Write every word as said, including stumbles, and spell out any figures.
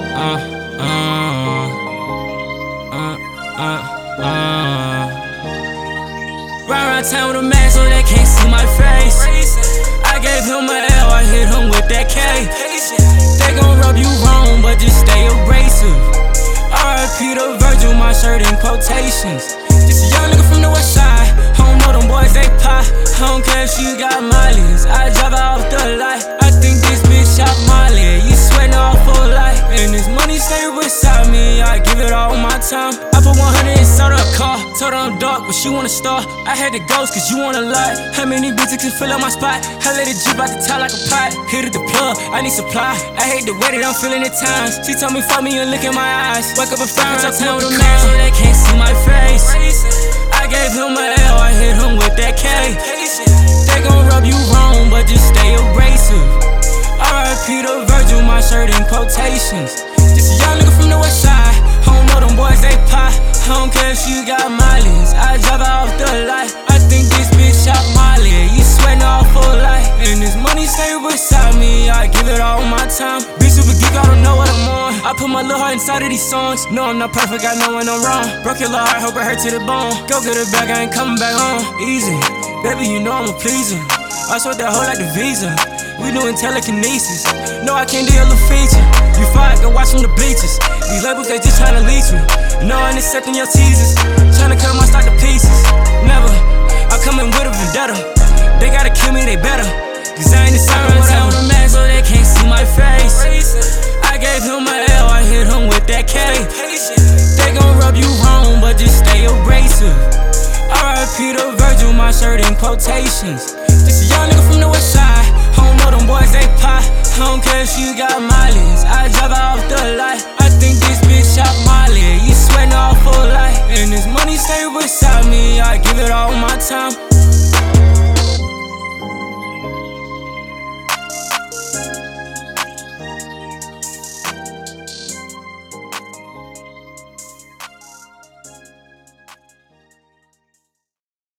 uh, uh, uh, uh, uh. Ride around town with a mask so they can't see my face. I gave him a L, I hit him with that K. They gon' rub you wrong, but just stay abrasive. R I P to Virgil, my shirt in quotations. Just a young nigga from the west side. I don't know them boys, they pie. I don't care if she got mileage. I drive her off the light. I think this bitch shot Molly. You sweating off for life. And this money stay beside me. I give it all my time. I put one hundred inside of a car. Told her I'm dark, but she wanna star. I had the ghost, cause you wanna lie. How many bitches can fill up my spot? I let it drip out the top like a pot. Hit it the plug, I need supply. I hate the way that I'm feeling at times. She told me fuck me and look in my eyes. Wake up and find out town with a man so they can't see my face. I gave him a L, I hit him with that K. They gon' rub you wrong, but just stay abrasive. R I P to Virgil, my shirt in quotations. Just a young nigga from the west side. I don't know them boys, they pie. I don't care if she got mileage. I drive her off the light. I think this bitch shot Molly. You sweating off for life. And this money stay beside me. I give it all my time. Bitch super geek, I don't know what I'm on. I put my little heart inside of these songs. No, I'm not perfect, I know when I'm wrong. Broke your little heart, hope it hurt to the bone. Go get it back, I ain't coming back home. Easy, baby, you know I'm a pleaser. I sort that hoe like the Visa. We doing telekinesis. No, I can't deal a feature. You fight, go watch from the bleachers. These labels, they just tryna leech me. No, I ain't accepting your teasers. Tryna cut my stock to pieces. Never, I come in with a vendetta. They gotta kill me, they better. Cause I ain't the same with town with a mask so they can't see my face. I gave him a L, I hit him with that K. They gon' rub you wrong, but just stay abrasive. R I P to Virgil, my shirt in quotations. Just a young nigga from the west side. I don't know them boys, they pie. I don't care if she got mileage. I drive her off the light.